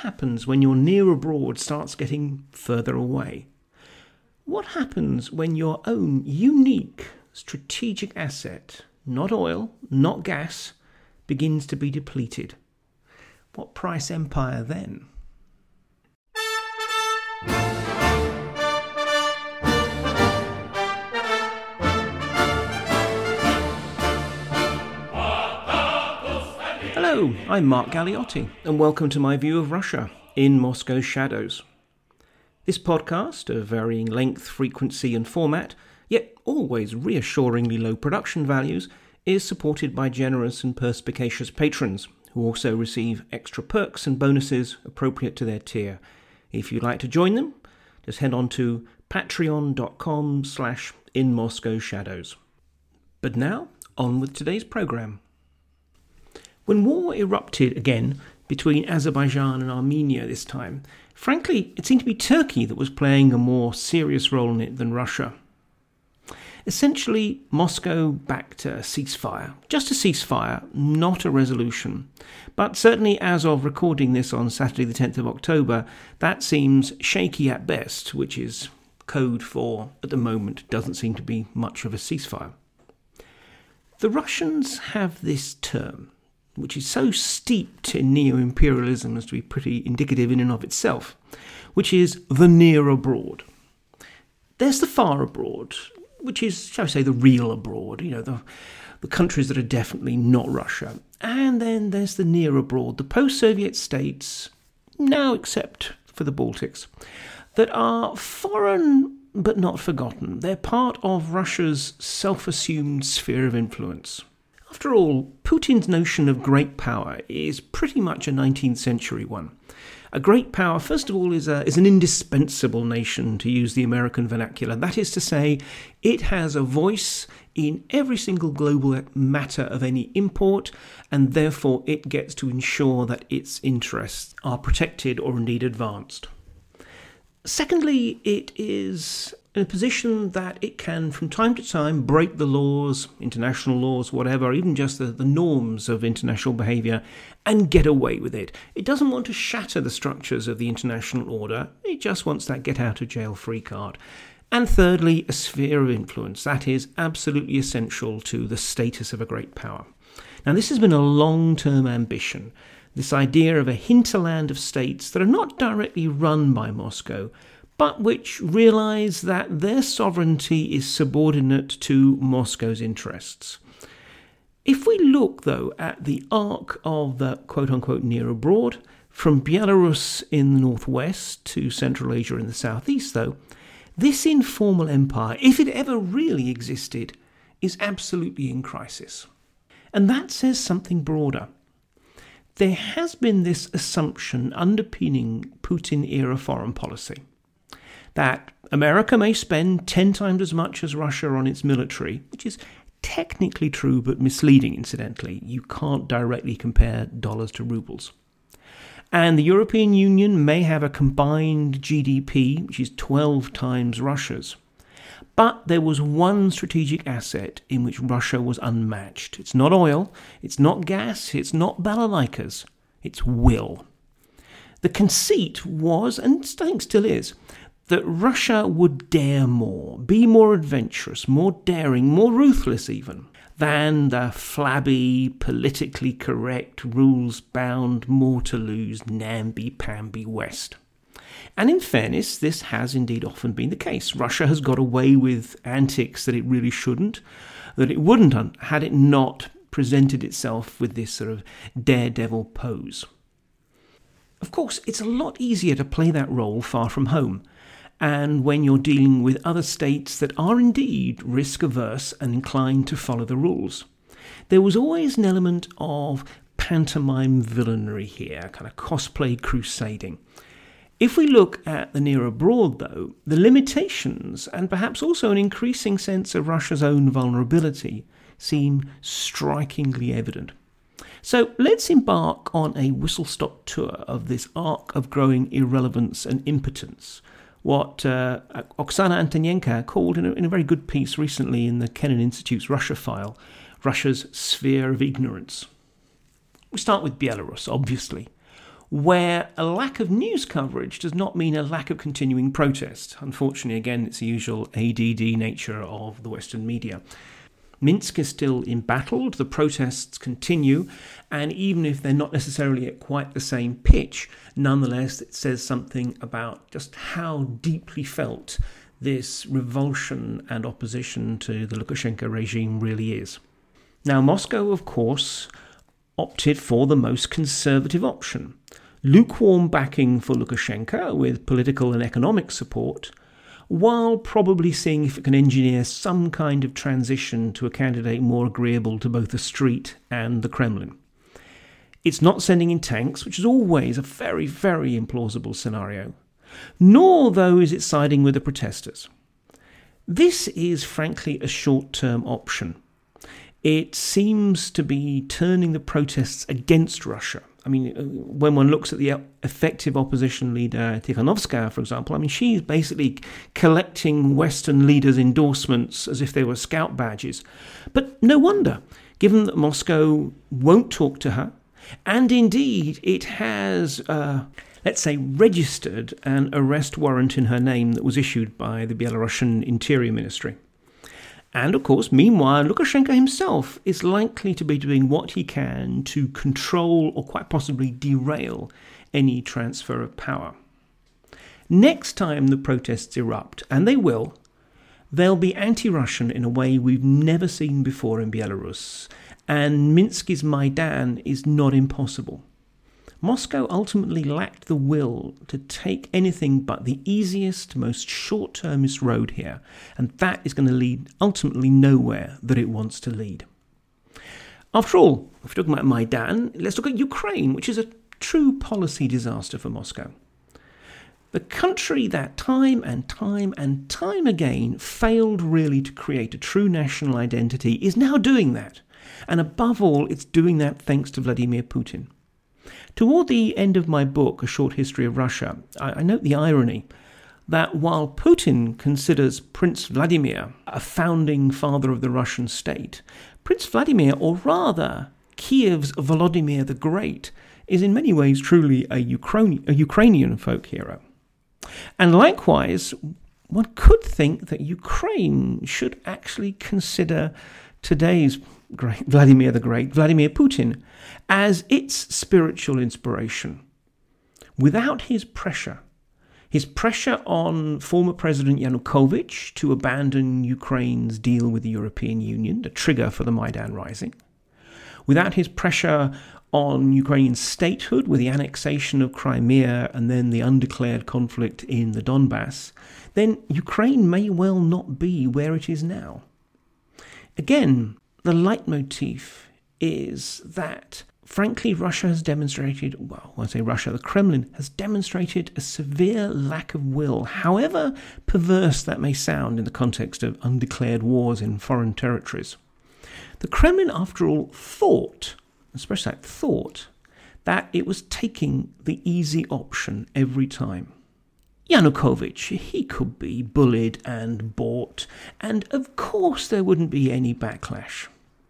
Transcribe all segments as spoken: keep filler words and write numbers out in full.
happens when your near abroad starts getting further away? What happens when your own unique strategic asset, not oil, not gas, begins to be depleted? What price empire then? Hello, I'm Mark Galliotti, and welcome to my view of Russia in Moscow's shadows. This podcast, of varying length, frequency and format, yet always reassuringly low production values, is supported by generous and perspicacious patrons, who also receive extra perks and bonuses appropriate to their tier. If you'd like to join them, just head on to patreon.com slash in Moscow shadows. But now, on with today's programme. When war erupted again between Azerbaijan and Armenia this time, frankly, it seemed to be Turkey that was playing a more serious role in it than Russia. Essentially, Moscow backed a ceasefire. Just a ceasefire, not a resolution. But certainly as of recording this on Saturday the tenth of October, that seems shaky at best, which is code for, at the moment, doesn't seem to be much of a ceasefire. The Russians have this term, which is so steeped in neo-imperialism as to be pretty indicative in and of itself, which is the near abroad. There's the far abroad, which is, shall we say, the real abroad, you know, the, the countries that are definitely not Russia. And then there's the near abroad, the post-Soviet states, now except for the Baltics, that are foreign but not forgotten. They're part of Russia's self-assumed sphere of influence. After all, Putin's notion of great power is pretty much a nineteenth century one. A great power, first of all, is, a, is an indispensable nation, to use the American vernacular. That is to say, it has a voice in every single global matter of any import, and therefore it gets to ensure that its interests are protected or indeed advanced. Secondly, it is in a position that it can, from time to time, break the laws, international laws, whatever, even just the, the norms of international behaviour, and get away with it. It doesn't want to shatter the structures of the international order. It just wants that get-out-of-jail-free card. And thirdly, a sphere of influence. That is absolutely essential to the status of a great power. Now, this has been a long-term ambition, this idea of a hinterland of states that are not directly run by Moscow, but which realise that their sovereignty is subordinate to Moscow's interests. If we look, though, at the arc of the quote-unquote near abroad, from Belarus in the northwest to Central Asia in the southeast, though, this informal empire, if it ever really existed, is absolutely in crisis. And that says something broader. There has been this assumption underpinning Putin-era foreign policy, that America may spend ten times as much as Russia on its military, which is technically true but misleading, incidentally. You can't directly compare dollars to rubles. And the European Union may have a combined G D P, which is twelve times Russia's. But there was one strategic asset in which Russia was unmatched. It's not oil, it's not gas, it's not balalaikas, it's will. The conceit was, and I think still is, that Russia would dare more, be more adventurous, more daring, more ruthless even, than the flabby, politically correct, rules-bound, more-to-lose, namby-pamby West. And in fairness, this has indeed often been the case. Russia has got away with antics that it really shouldn't, that it wouldn't had it not presented itself with this sort of daredevil pose. Of course, it's a lot easier to play that role far from home, and when you're dealing with other states that are indeed risk-averse and inclined to follow the rules. There was always an element of pantomime villainy here, kind of cosplay crusading. If we look at the near abroad, though, the limitations, and perhaps also an increasing sense of Russia's own vulnerability, seem strikingly evident. So let's embark on a whistle-stop tour of this arc of growing irrelevance and impotence, what uh, Oksana Antonenko called in a, in a very good piece recently in the Kennan Institute's Russia file, Russia's sphere of ignorance. We start with Belarus, obviously. where a lack of news coverage does not mean a lack of continuing protest. Unfortunately, again, it's the usual A D D nature of the Western media. Minsk is still embattled, the protests continue, and even if they're not necessarily at quite the same pitch, nonetheless it says something about just how deeply felt this revulsion and opposition to the Lukashenko regime really is. Now, Moscow, of course, opted for the most conservative option. Lukewarm backing for Lukashenko with political and economic support, while probably seeing if it can engineer some kind of transition to a candidate more agreeable to both the street and the Kremlin. It's not sending in tanks, which is always a very, very implausible scenario, nor, though, is it siding with the protesters. This is, frankly, a short-term option. It seems to be turning the protests against Russia. I mean, when one looks at the effective opposition leader, Tikhanovskaya, for example, I mean, she's basically collecting Western leaders' endorsements as if they were scout badges. But no wonder, given that Moscow won't talk to her, and indeed it has, uh, let's say, registered an arrest warrant in her name that was issued by the Belarusian Interior Ministry. And, of course, meanwhile, Lukashenko himself is likely to be doing what he can to control or quite possibly derail any transfer of power. Next time the protests erupt, and they will, they'll be anti-Russian in a way we've never seen before in Belarus, and Minsk's Maidan is not impossible. Moscow ultimately lacked the will to take anything but the easiest, most short-termist road here, and that is going to lead ultimately nowhere that it wants to lead. After all, if we're talking about Maidan, let's look at Ukraine, which is a true policy disaster for Moscow. The country that time and time and time again failed really to create a true national identity is now doing that, and above all, it's doing that thanks to Vladimir Putin. Toward the end of my book, A Short History of Russia, I, I note the irony that while Putin considers Prince Vladimir a founding father of the Russian state, Prince Vladimir, or rather Kiev's Volodymyr the Great, is in many ways truly a, Ukra- a Ukrainian folk hero. And likewise, one could think that Ukraine should actually consider today's great Vladimir the Great, Vladimir Putin, as its spiritual inspiration. Without his pressure, his pressure on former President Yanukovych to abandon Ukraine's deal with the European Union, the trigger for the Maidan Rising, without his pressure on Ukrainian statehood with the annexation of Crimea and then the undeclared conflict in the Donbass, then Ukraine may well not be where it is now. Again, the leitmotif is that, frankly, Russia has demonstrated, well, when I say Russia, the Kremlin has demonstrated a severe lack of will, however perverse that may sound in the context of undeclared wars in foreign territories. The Kremlin, after all, thought, especially that thought, that it was taking the easy option every time. Yanukovych, he could be bullied and bought, and of course there wouldn't be any backlash.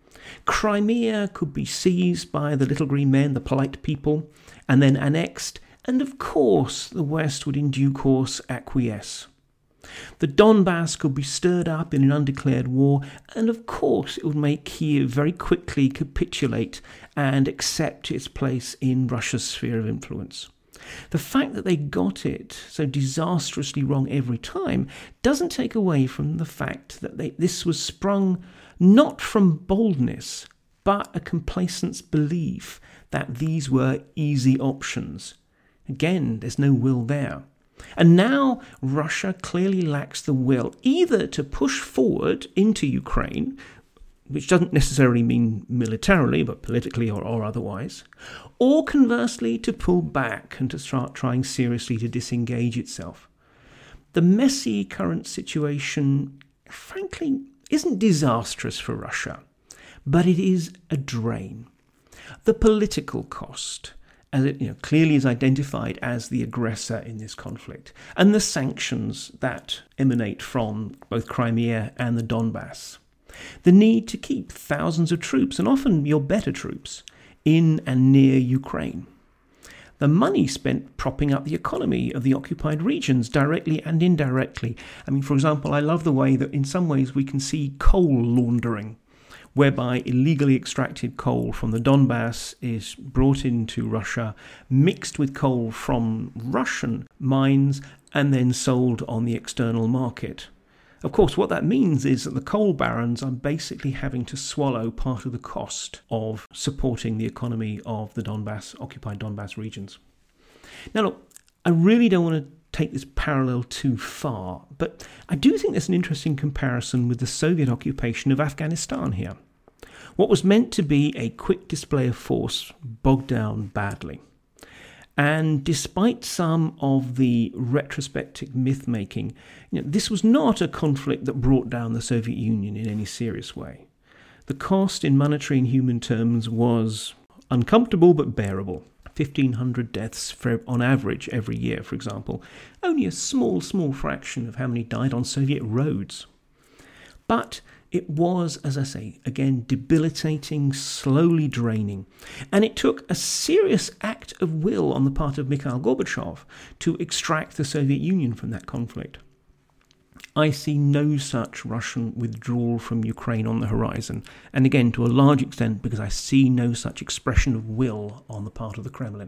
Crimea could be seized by the little green men, the polite people, and then annexed, and of course the West would in due course acquiesce. The Donbass could be stirred up in an undeclared war, and of course it would make Kiev very quickly capitulate and accept its place in Russia's sphere of influence. The fact that they got it so disastrously wrong every time doesn't take away from the fact that they, this was sprung not from boldness, but a complacent belief that these were easy options. Again, there's no will there. And now Russia clearly lacks the will either to push forward into Ukraine, which doesn't necessarily mean militarily, but politically or, or otherwise, or conversely to pull back and to start trying seriously to disengage itself. The messy current situation, frankly, isn't disastrous for Russia, but it is a drain. The political cost, as it you know, clearly is identified as the aggressor in this conflict, and the sanctions that emanate from both Crimea and the Donbass. The need to keep thousands of troops, and often your better troops, in and near Ukraine. the money spent propping up the economy of the occupied regions directly and indirectly. I mean, for example, I love the way that in some ways we can see coal laundering, whereby illegally extracted coal from the Donbass is brought into Russia, mixed with coal from Russian mines, and then sold on the external market. Of course, what that means is that the coal barons are basically having to swallow part of the cost of supporting the economy of the Donbass, occupied Donbass regions. Now, look, I really don't want to take this parallel too far, but I do think there's an interesting comparison with the Soviet occupation of Afghanistan here. What was meant to be a quick display of force bogged down badly. And despite some of the retrospective myth-making, you know, this was not a conflict that brought down the Soviet Union in any serious way. The cost in monetary and human terms was uncomfortable but bearable. fifteen hundred deaths for, on average every year, for example. Only a small, small fraction of how many died on Soviet roads. But it was, as I say, again, debilitating, slowly draining. And it took a serious act of will on the part of Mikhail Gorbachev to extract the Soviet Union from that conflict. I see no such Russian withdrawal from Ukraine on the horizon. And again, to a large extent, because I see no such expression of will on the part of the Kremlin.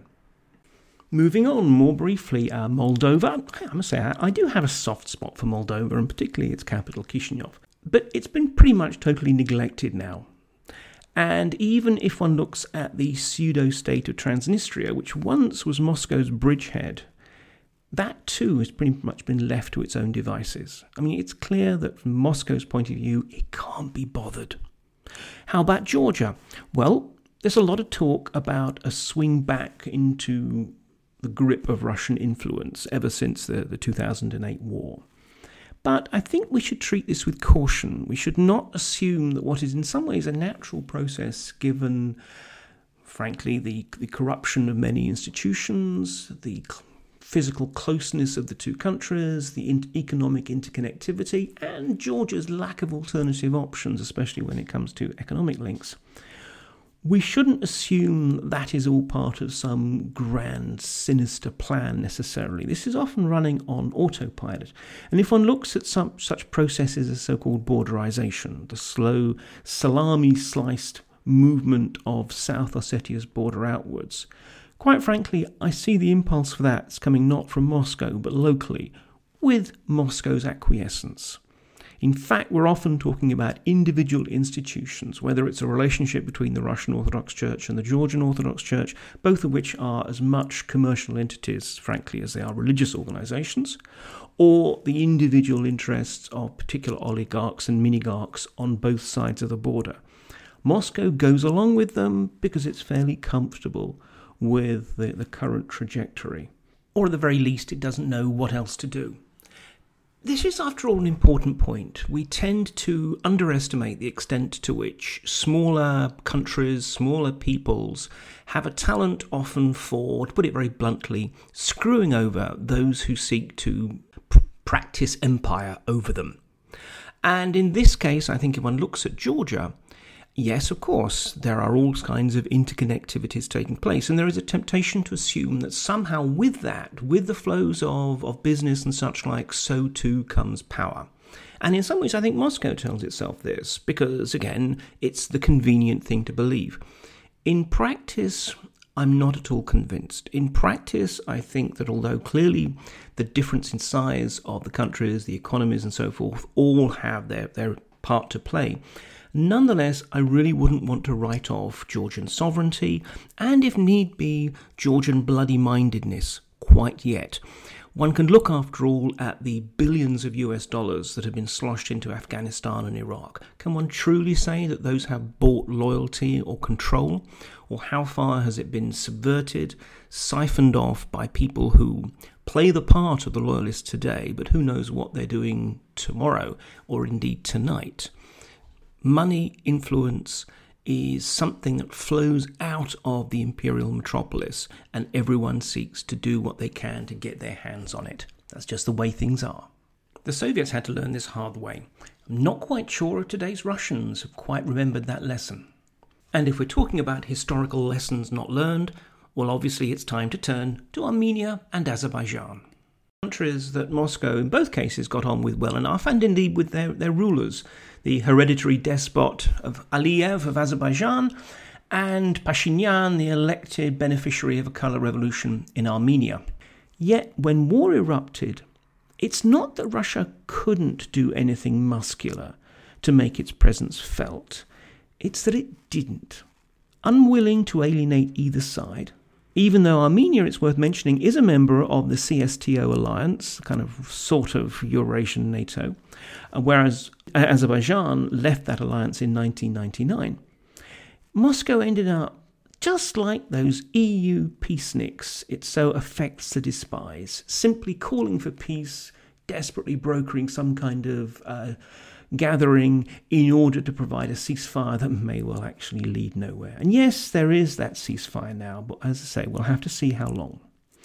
Moving on more briefly, uh, Moldova. I must say, I, I do have a soft spot for Moldova, and particularly its capital, Chisinau. But it's been pretty much totally neglected now. And even if one looks at the pseudo-state of Transnistria, which once was Moscow's bridgehead, that too has pretty much been left to its own devices. I mean, it's clear that from Moscow's point of view, it can't be bothered. How about Georgia? Well, there's a lot of talk about a swing back into the grip of Russian influence ever since the, the two thousand eight war. But I think we should treat this with caution. We should not assume that what is in some ways a natural process, given, frankly, the, the corruption of many institutions, the physical closeness of the two countries, the in- economic interconnectivity, and Georgia's lack of alternative options, especially when it comes to economic links. We shouldn't assume that is all part of some grand, sinister plan necessarily. This is often running on autopilot. And if one looks at some such processes as so-called borderization, the slow, salami-sliced movement of South Ossetia's border outwards, quite frankly, I see the impulse for that as coming not from Moscow, but locally, with Moscow's acquiescence. In fact, we're often talking about individual institutions, whether it's a relationship between the Russian Orthodox Church and the Georgian Orthodox Church, both of which are as much commercial entities, frankly, as they are religious organizations, or the individual interests of particular oligarchs and minigarchs on both sides of the border. Moscow goes along with them because it's fairly comfortable with the, the current trajectory, or at the very least, it doesn't know what else to do. This is, after all, an important point. We tend to underestimate the extent to which smaller countries, smaller peoples have a talent often for, to put it very bluntly, screwing over those who seek to p- practice empire over them. And in this case, I think if one looks at Georgia, yes, of course, there are all kinds of interconnectivities taking place, and there is a temptation to assume that somehow with that, with the flows of, of business and such like, so too comes power. And in some ways, I think Moscow tells itself this, because, again, it's the convenient thing to believe. In practice, I'm not at all convinced. In practice, I think that although clearly the difference in size of the countries, the economies and so forth, all have their, their part to play, nonetheless, I really wouldn't want to write off Georgian sovereignty and, if need be, Georgian bloody-mindedness quite yet. One can look, after all, at the billions of U S dollars that have been sloshed into Afghanistan and Iraq. Can one truly say that those have bought loyalty or control? Or how far has it been subverted, siphoned off by people who play the part of the loyalists today, but who knows what they're doing tomorrow or indeed tonight? Money, influence is something that flows out of the imperial metropolis, and everyone seeks to do what they can to get their hands on it. That's just the way things are. The Soviets had to learn this hard way. I'm not quite sure if today's Russians have quite remembered that lesson. And if we're talking about historical lessons not learned, Well, obviously it's time to turn to Armenia and Azerbaijan. Countries that Moscow in both cases got on with well enough, and indeed with their, their rulers, the hereditary despot of Aliyev of Azerbaijan and Pashinyan, the elected beneficiary of a colour revolution in Armenia. Yet when war erupted, it's not that Russia couldn't do anything muscular to make its presence felt, it's that it didn't. Unwilling to alienate either side, even though Armenia, it's worth mentioning, is a member of the C S T O alliance, kind of sort of Eurasian NATO, whereas Azerbaijan left that alliance in nineteen ninety-nine. Moscow ended up just like those E U peaceniks it so affects to despise, simply calling for peace, desperately brokering some kind of uh, gathering in order to provide a ceasefire that may well actually lead nowhere. And yes, there is that ceasefire now, but as I say, we'll have to see how long.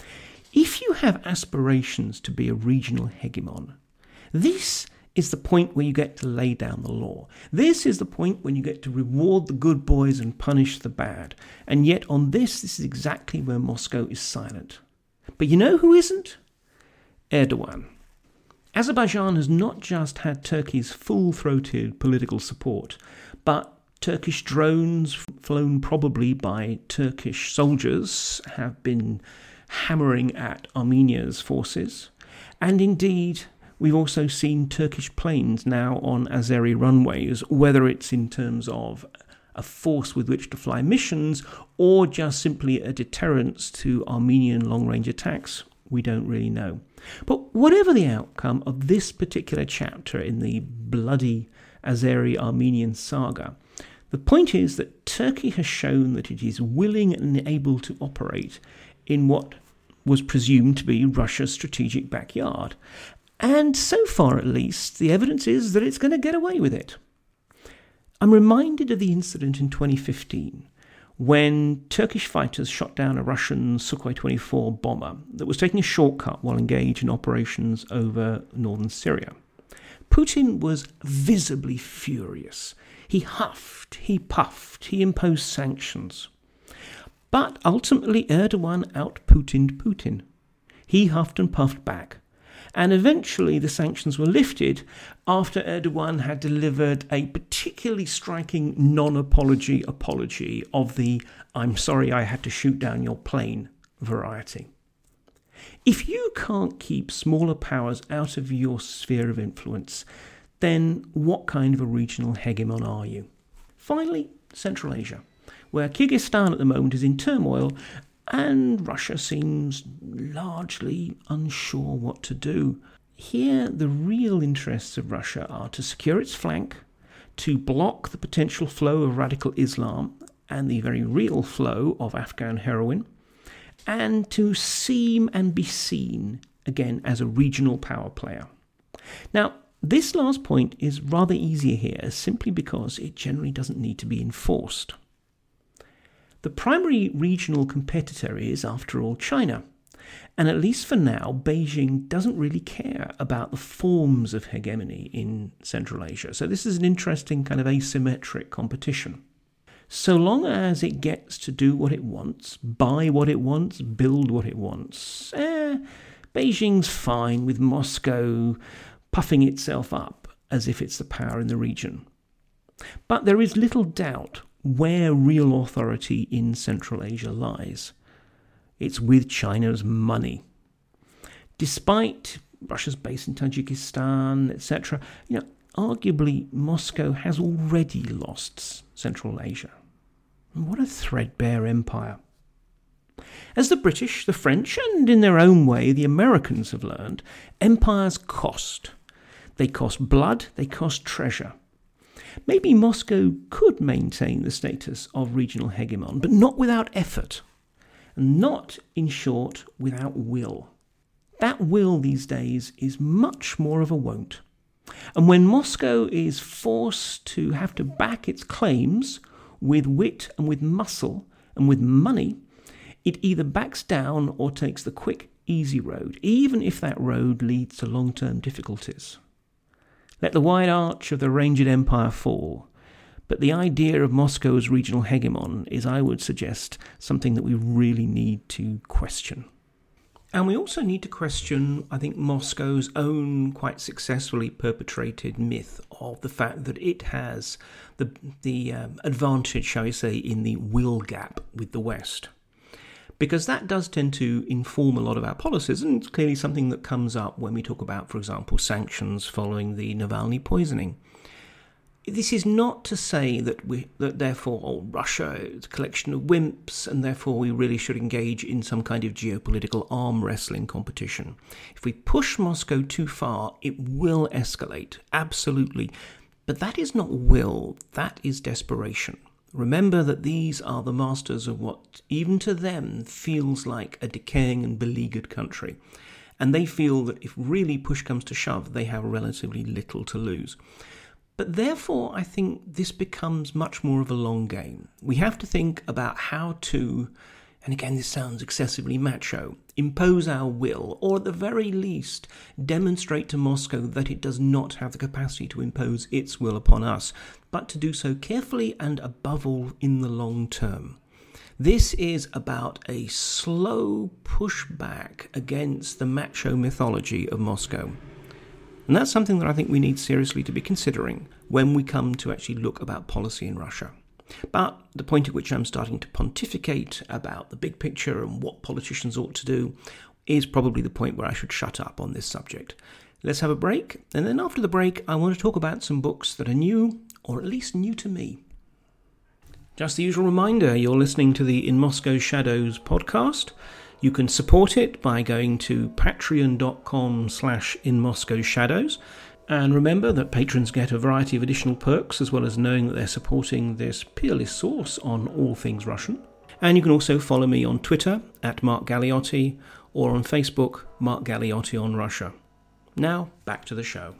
If you have aspirations to be a regional hegemon, this is the point where you get to lay down the law. This is the point when you get to reward the good boys and punish the bad. And yet on this, this is exactly where Moscow is silent. But you know who isn't? Erdogan. Azerbaijan has not just had Turkey's full-throated political support, but Turkish drones flown probably by Turkish soldiers have been hammering at Armenia's forces. And indeed, we've also seen Turkish planes now on Azeri runways, whether it's in terms of a force with which to fly missions or just simply a deterrence to Armenian long-range attacks. We don't really know. But whatever the outcome of this particular chapter in the bloody Azeri-Armenian saga, the point is that Turkey has shown that it is willing and able to operate in what was presumed to be Russia's strategic backyard. And so far, at least, the evidence is that it's going to get away with it. I'm reminded of the incident in twenty fifteen when Turkish fighters shot down a Russian Sukhoi twenty-four bomber that was taking a shortcut while engaged in operations over northern Syria. Putin was visibly furious. He huffed, he puffed, he imposed sanctions. But ultimately Erdogan out-Putined Putin. He huffed and puffed back. And eventually the sanctions were lifted after Erdogan had delivered a particularly striking non-apology apology of the "I'm sorry I had to shoot down your plane" variety. If you can't keep smaller powers out of your sphere of influence, then what kind of a regional hegemon are you? Finally, Central Asia, where Kyrgyzstan at the moment is in turmoil and Russia seems largely unsure what to do. Here, the real interests of Russia are to secure its flank, to block the potential flow of radical Islam and the very real flow of Afghan heroin, and to seem and be seen, again, as a regional power player. Now, this last point is rather easier here simply because it generally doesn't need to be enforced. The primary regional competitor is, after all, China. And at least for now, Beijing doesn't really care about the forms of hegemony in Central Asia. So this is an interesting kind of asymmetric competition. So long as it gets to do what it wants, buy what it wants, build what it wants, eh, Beijing's fine with Moscow puffing itself up as if it's the power in the region. But there is little doubt where real authority in Central Asia lies. It's with China's money. Despite Russia's base in Tajikistan, et cetera, you know, arguably Moscow has already lost Central Asia. And what a threadbare empire. As the British, the French, and in their own way the Americans have learned, empires cost. They cost blood, they cost treasure. Maybe Moscow could maintain the status of regional hegemon, but not without effort. And not, in short, without will. That will these days is much more of a won't. And when Moscow is forced to have to back its claims with wit and with muscle and with money, it either backs down or takes the quick, easy road, even if that road leads to long-term difficulties. Let the wide arch of the ranged empire fall, But the idea of Moscow as regional hegemon is, I would suggest, something that we really need to question. And we also need to question, I think, Moscow's own quite successfully perpetrated myth of the fact that it has the the um, advantage, shall we say, in the will gap with the West. Because that does tend to inform a lot of our policies, and it's clearly something that comes up when we talk about, for example, sanctions following the Navalny poisoning. This is not to say that we that therefore oh, Russia is a collection of wimps and therefore we really should engage in some kind of geopolitical arm wrestling competition. If we push Moscow too far, it will escalate, absolutely. But that is not will, that is desperation. Remember that these are the masters of what, even to them, feels like a decaying and beleaguered country. And they feel that if really push comes to shove, they have relatively little to lose. But therefore, I think this becomes much more of a long game. We have to think about how to, and again this sounds excessively macho, impose our will, or at the very least demonstrate to Moscow that it does not have the capacity to impose its will upon us, but to do so carefully and above all in the long term. This is about a slow pushback against the macho mythology of Moscow. And that's something that I think we need seriously to be considering when we come to actually look about policy in Russia. But the point at which I'm starting to pontificate about the big picture and what politicians ought to do is probably the point where I should shut up on this subject. Let's have a break, and then after the break I want to talk about some books that are new, or at least new to me. Just the usual reminder, you're listening to the In Moscow Shadows podcast. You can support it by going to patreon.com slash in Moscow Shadows. And remember that patrons get a variety of additional perks, as well as knowing that they're supporting this peerless source on all things Russian. And you can also follow me on Twitter at Mark Galeotti, or on Facebook, Mark Galeotti on Russia. Now, back to the show.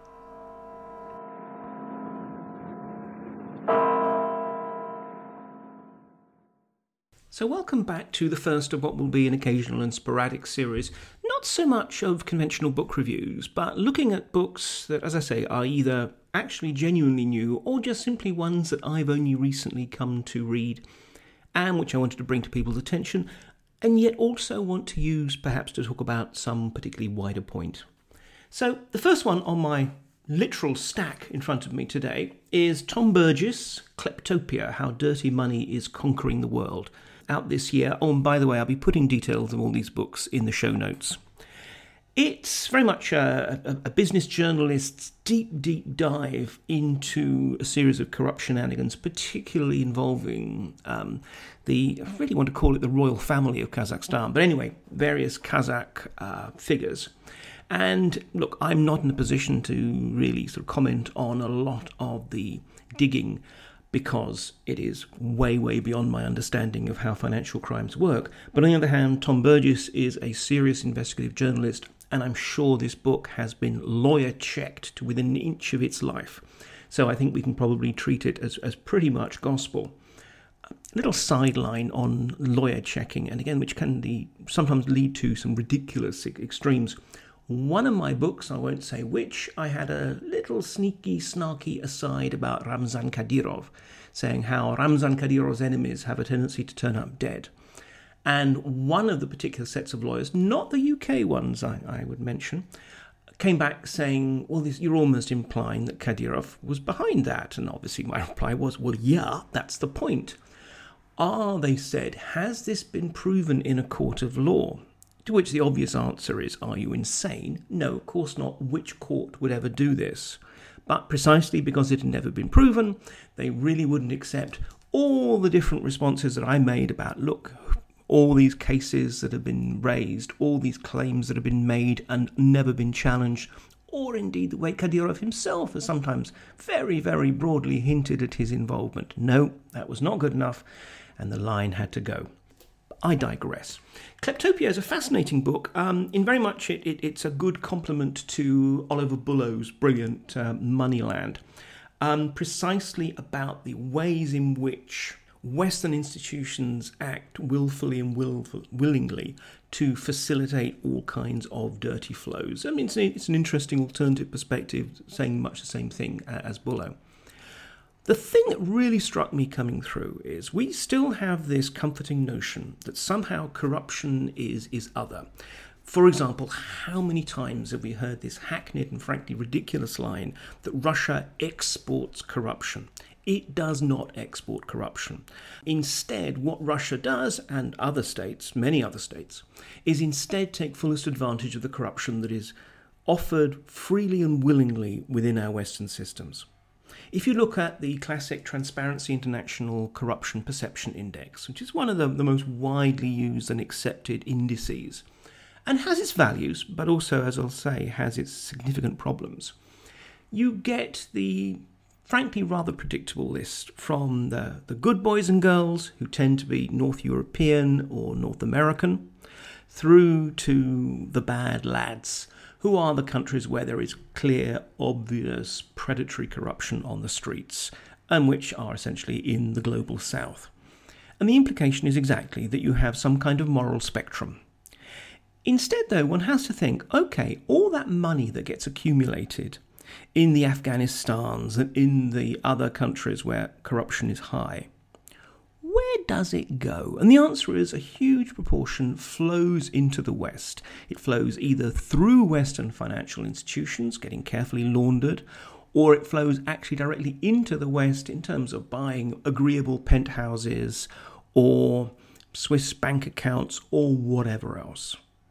So welcome back to the first of what will be an occasional and sporadic series, not so much of conventional book reviews, but looking at books that, as I say, are either actually genuinely new or just simply ones that I've only recently come to read and which I wanted to bring to people's attention, and yet also want to use perhaps to talk about some particularly wider point. So the first one on my literal stack in front of me today is Tom Burgess, Kleptopia, How Dirty Money is Conquering the World, out this year. Oh, and by the way, I'll be putting details of all these books in the show notes. It's very much a, a, a business journalist's deep, deep dive into a series of corrupt shenanigans, particularly involving um, the, I really want to call it the royal family of Kazakhstan, but anyway, various Kazakh uh, figures. And look, I'm not in a position to really sort of comment on a lot of the digging because it is way, way beyond my understanding of how financial crimes work. But on the other hand, Tom Burgess is a serious investigative journalist, and I'm sure this book has been lawyer-checked to within an inch of its life. So I think we can probably treat it as, as pretty much gospel. A little sideline on lawyer checking, and again, which can be, sometimes lead to some ridiculous extremes. One of my books, I won't say which, I had a little sneaky, snarky aside about Ramzan Kadyrov, saying how Ramzan Kadyrov's enemies have a tendency to turn up dead. And one of the particular sets of lawyers, not the U K ones I, I would mention, came back saying, well, this, you're almost implying that Kadyrov was behind that. And obviously my reply was, well, yeah, that's the point. Ah, they said, has this been proven in a court of law? To which the obvious answer is, are you insane? No, of course not. Which court would ever do this? But precisely because it had never been proven, they really wouldn't accept all the different responses that I made about, look, all these cases that have been raised, all these claims that have been made and never been challenged, or indeed the way Kadyrov himself has sometimes very, very broadly hinted at his involvement. No, that was not good enough, and the line had to go. I digress. Kleptopia is a fascinating book. Um, in very much, it, it, it's a good complement to Oliver Bullow's brilliant uh, Moneyland, um, precisely about the ways in which Western institutions act willfully and willful, willingly to facilitate all kinds of dirty flows. I mean, it's, a, it's an interesting alternative perspective, saying much the same thing uh, as Bullow. The thing that really struck me coming through is we still have this comforting notion that somehow corruption is, is other. For example, how many times have we heard this hackneyed and frankly ridiculous line that Russia exports corruption? It does not export corruption. Instead, what Russia does, and other states, many other states, is instead take fullest advantage of the corruption that is offered freely and willingly within our Western systems. If you look at the classic Transparency International Corruption Perception Index, which is one of the, the most widely used and accepted indices, and has its values, but also, as I'll say, has its significant problems, you get the frankly rather predictable list from the, the good boys and girls, who tend to be North European or North American, through to the bad lads, who are the countries where there is clear, obvious predatory corruption on the streets, and which are essentially in the global south. And the implication is exactly that you have some kind of moral spectrum. Instead, though, one has to think, okay, all that money that gets accumulated in the Afghanistans and in the other countries where corruption is high, where does it go? And the answer is a huge proportion flows into the West. It flows either through Western financial institutions, getting carefully laundered, or it flows actually directly into the West in terms of buying agreeable penthouses or Swiss bank accounts or whatever else.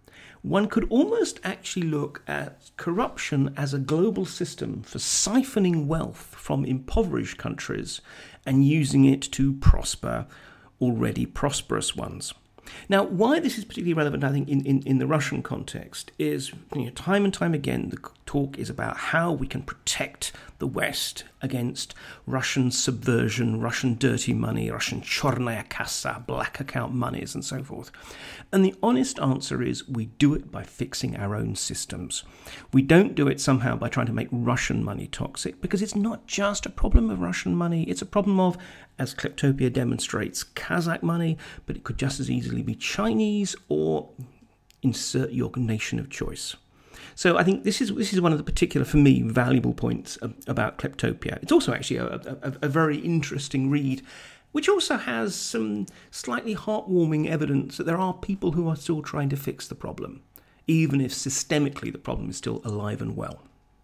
One could almost actually look at corruption as a global system for siphoning wealth from impoverished countries and using it to prosper already prosperous ones. Now, why this is particularly relevant, I think, in, in, in the Russian context is, you know, time and time again, the talk is about how we can protect the West against Russian subversion, Russian dirty money, Russian chornaya kassa, black account monies, and so forth. And the honest answer is we do it by fixing our own systems. We don't do it somehow by trying to make Russian money toxic, because it's not just a problem of Russian money, it's a problem of, as Kleptopia demonstrates, Kazakh money, but it could just as easily be Chinese or insert your nation of choice. So I think this is this is one of the particular, for me, valuable points about Kleptopia. It's also actually a, a, a very interesting read, which also has some slightly heartwarming evidence that there are people who are still trying to fix the problem, even if systemically the problem is still alive and well.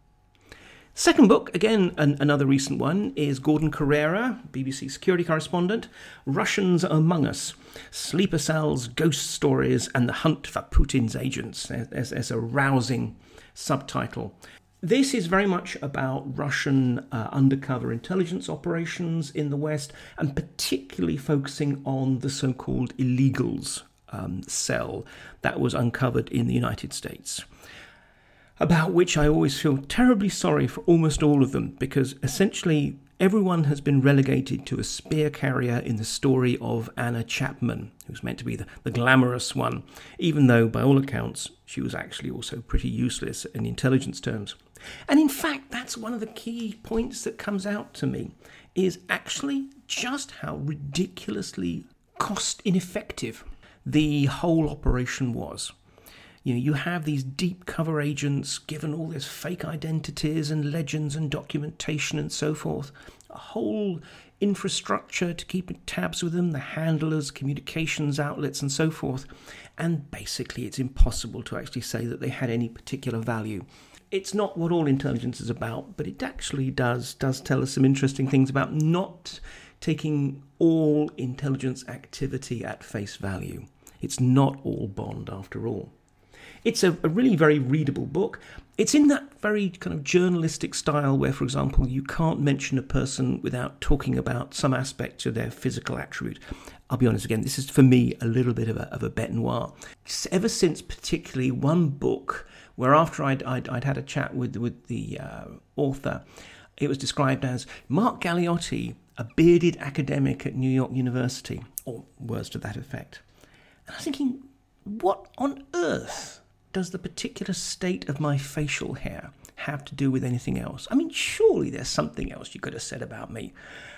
Second book, again, an, another recent one, is Gordon Corera, B B C security correspondent, Russians Among Us, Sleeper Cells, Ghost Stories, and the Hunt for Putin's Agents, as, as a rousing subtitle. This is very much about Russian uh, undercover intelligence operations in the West, and particularly focusing on the so-called illegals um, cell that was uncovered in the United States, about which I always feel terribly sorry for almost all of them, because essentially everyone has been relegated to a spear carrier in the story of Anna Chapman, who's meant to be the, the glamorous one, even though, by all accounts, she was actually also pretty useless in intelligence terms. And in fact, that's one of the key points that comes out to me, is actually just how ridiculously cost ineffective the whole operation was. You know, you have these deep cover agents given all this fake identities and legends and documentation and so forth, a whole infrastructure to keep tabs with them, the handlers, communications outlets and so forth, and basically it's impossible to actually say that they had any particular value. It's not what all intelligence is about, but it actually does does tell us some interesting things about not taking all intelligence activity at face value. It's not all Bond after all. It's a, a really very readable book. It's in that very kind of journalistic style where, for example, you can't mention a person without talking about some aspect of their physical attribute. I'll be honest, again, this is for me a little bit of a, of a bête noire. Ever since particularly one book where after I'd, I'd, I'd had a chat with, with the uh, author, it was described as Mark Galeotti, a bearded academic at New York University, or words to that effect. And I was thinking, what on earth does the particular state of my facial hair have to do with anything else? I mean, surely there's something else you could have said about me.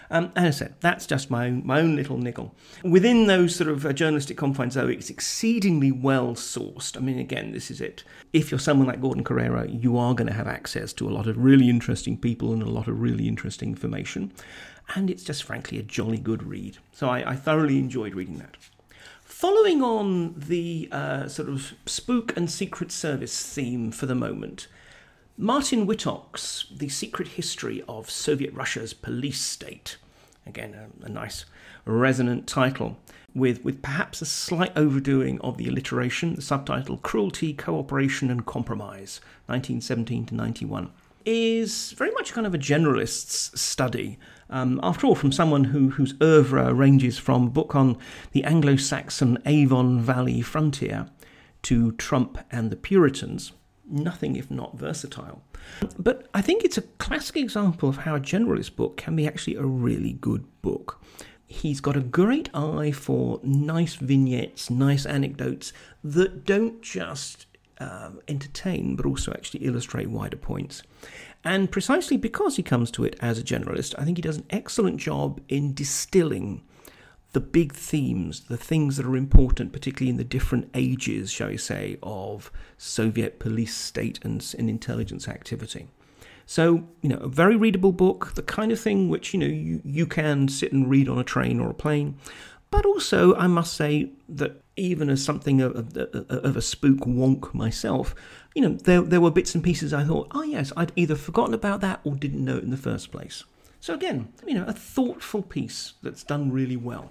Um, as I said, that's just my own, my own little niggle. Within those sort of uh, journalistic confines, though, it's exceedingly well sourced. I mean, again, this is it. If you're someone like Gordon Correra, you are going to have access to a lot of really interesting people and a lot of really interesting information. And it's just, frankly, a jolly good read. So I, I thoroughly enjoyed reading that. Following on the uh, sort of spook and Secret Service theme for the moment, Martin Wittok's The Secret History of Soviet Russia's Police State. Again, a, a nice resonant title, with, with perhaps a slight overdoing of the alliteration. The subtitle, Cruelty, Cooperation and Compromise, nineteen seventeen to ninety-one, is very much kind of a generalist's study. Um, after all, from someone who whose oeuvre ranges from a book on the Anglo-Saxon Avon Valley frontier to Trump and the Puritans, nothing if not versatile. But I think it's a classic example of how a generalist book can be actually a really good book. He's got a great eye for nice vignettes, nice anecdotes that don't just uh, entertain, but also actually illustrate wider points. And precisely because he comes to it as a generalist, I think he does an excellent job in distilling the big themes, the things that are important, particularly in the different ages, shall we say, of Soviet police state and, and intelligence activity. So, you know, a very readable book, the kind of thing which, you know, you, you can sit and read on a train or a plane. But also, I must say that even as something of, of, of a spook wonk myself, you know, there, there were bits and pieces I thought, oh yes, I'd either forgotten about that or didn't know it in the first place. So again, you know, a thoughtful piece that's done really well.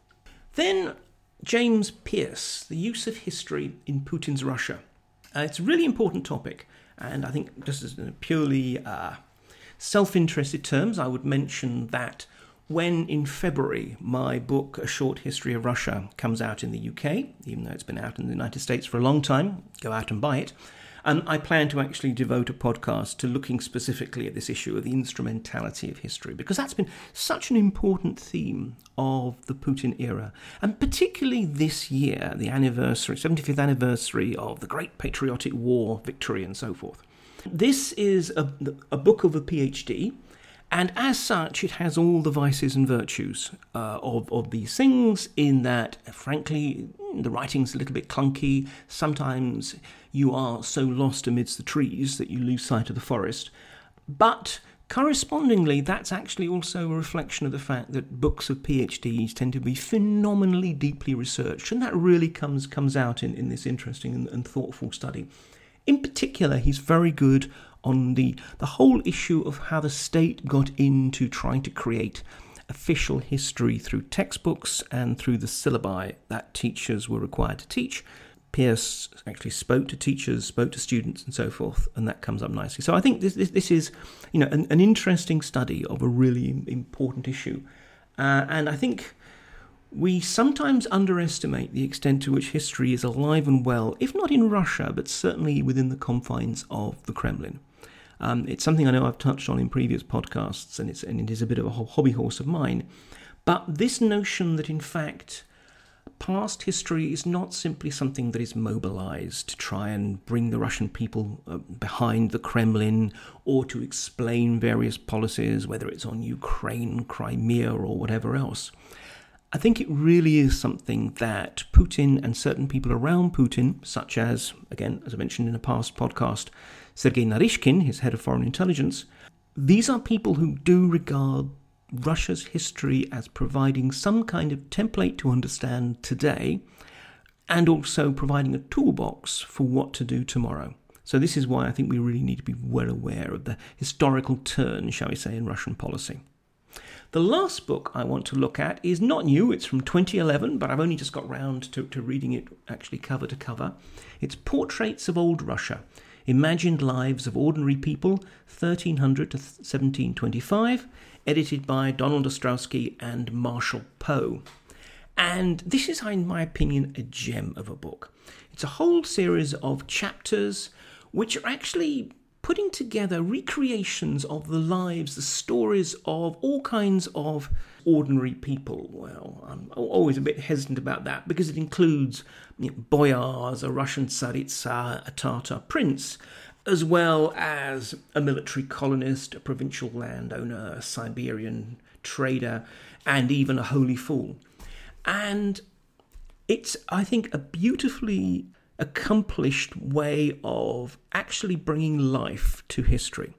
Then James Pearce, The Use of History in Putin's Russia. Uh, it's a really important topic, and I think just as in purely uh, self-interested terms, I would mention that when in February my book, A Short History of Russia, comes out in the U K, even though it's been out in the United States for a long time, go out and buy it, and I plan to actually devote a podcast to looking specifically at this issue of the instrumentality of history, because that's been such an important theme of the Putin era, and particularly this year, the anniversary, seventy-fifth anniversary of the Great Patriotic War victory and so forth. This is a, a book of a PhD, and as such, it has all the vices and virtues uh, of, of these things, in that, frankly, the writing's a little bit clunky. Sometimes you are so lost amidst the trees that you lose sight of the forest. But correspondingly, that's actually also a reflection of the fact that books of PhDs tend to be phenomenally deeply researched, and that really comes comes out in, in this interesting and, and thoughtful study. In particular, he's very good on the, the whole issue of how the state got into trying to create official history through textbooks and through the syllabi that teachers were required to teach. Pearce actually spoke to teachers, spoke to students and so forth, and that comes up nicely. So I think this this, this is, you know, an, an interesting study of a really important issue. Uh, and I think we sometimes underestimate the extent to which history is alive and well, if not in Russia, but certainly within the confines of the Kremlin. Um, it's something I know I've touched on in previous podcasts, and it's and it is a bit of a hobby horse of mine. But this notion that, in fact, past history is not simply something that is mobilized to try and bring the Russian people uh, behind the Kremlin, or to explain various policies, whether it's on Ukraine, Crimea, or whatever else. I think it really is something that Putin and certain people around Putin, such as, again, as I mentioned in a past podcast, Sergei Narishkin, his head of foreign intelligence, these are people who do regard Russia's history as providing some kind of template to understand today, and also providing a toolbox for what to do tomorrow. So this is why I think we really need to be well aware of the historical turn, shall we say, in Russian policy. The last book I want to look at is not new, it's from twenty eleven, but I've only just got round to, to reading it actually cover to cover. It's Portraits of Old Russia, Imagined Lives of Ordinary People, thirteen hundred to seventeen twenty-five, edited by Donald Ostrowski and Marshall Poe. And this is, in my opinion, a gem of a book. It's a whole series of chapters which are actually putting together recreations of the lives, the stories of all kinds of ordinary people. Well, I'm always a bit hesitant about that, because it includes, you know, boyars, a Russian tsaritsa, a Tatar prince, as well as a military colonist, a provincial landowner, a Siberian trader, and even a holy fool. And it's, I think, a beautifully accomplished way of actually bringing life to history.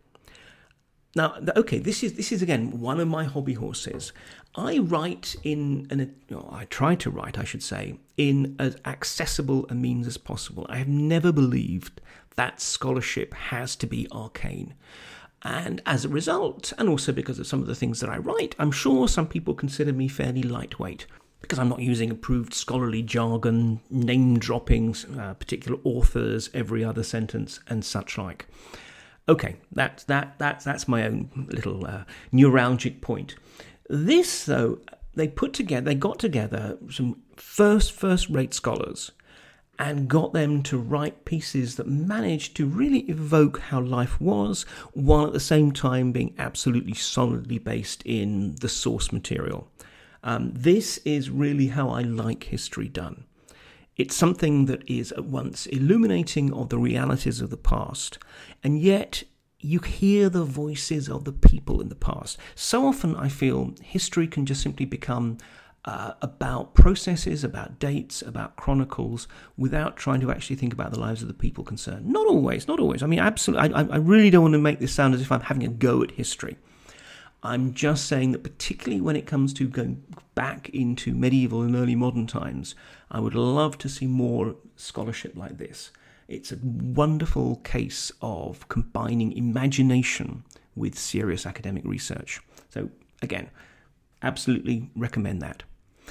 Now, okay, this is this is again one of my hobby horses. I write in an, no, I try to write, I should say, in as accessible a means as possible. I have never believed that scholarship has to be arcane. And as a result, and also because of some of the things that I write, I'm sure some people consider me fairly lightweight, because I'm not using approved scholarly jargon, name-dropping uh, particular authors every other sentence, and such like. Okay, that, that, that, that's my own little uh, neuralgic point. This, though, they put together, they got together some first, first-rate scholars and got them to write pieces that managed to really evoke how life was, while at the same time being absolutely solidly based in the source material. Um, this is really how I like history done. It's something that is at once illuminating of the realities of the past, and yet you hear the voices of the people in the past. So often I feel history can just simply become uh, about processes, about dates, about chronicles, without trying to actually think about the lives of the people concerned. Not always, not always. I mean, absolutely. I, I really don't want to make this sound as if I'm having a go at history. I'm just saying that particularly when it comes to going back into medieval and early modern times, I would love to see more scholarship like this. It's a wonderful case of combining imagination with serious academic research. So again, absolutely recommend that.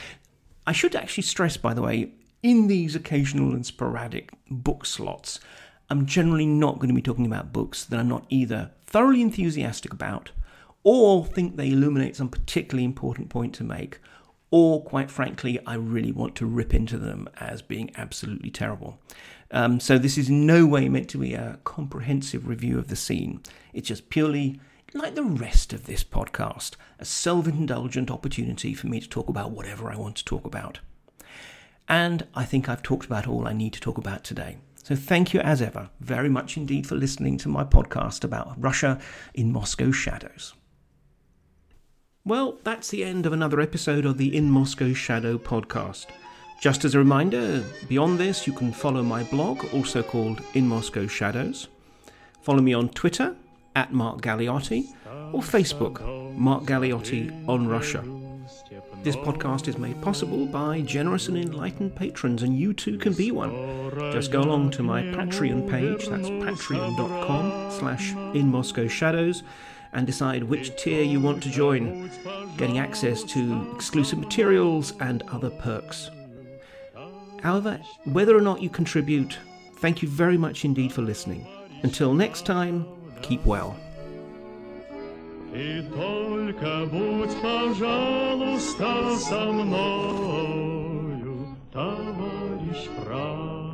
I should actually stress, by the way, in these occasional and sporadic book slots, I'm generally not going to be talking about books that I'm not either thoroughly enthusiastic about, or think they illuminate some particularly important point to make, or, quite frankly, I really want to rip into them as being absolutely terrible. Um, so this is in no way meant to be a comprehensive review of the scene. It's just purely, like the rest of this podcast, a self-indulgent opportunity for me to talk about whatever I want to talk about. And I think I've talked about all I need to talk about today. So thank you, as ever, very much indeed for listening to my podcast about Russia in Moscow Shadows. Well, that's the end of another episode of the In Moscow Shadow podcast. Just as a reminder, beyond this, you can follow my blog, also called In Moscow Shadows. Follow me on Twitter, at Mark Galeotti, or Facebook, Mark Galeotti on Russia. This podcast is made possible by generous and enlightened patrons, and you too can be one. Just go along to my Patreon page, that's patreon.com slash In Moscow Shadows, and decide which tier you want to join, getting access to exclusive materials and other perks. However, whether or not you contribute, thank you very much indeed for listening. Until next time, keep well. И только будь, пожалуйста, со мною, товарищ прав.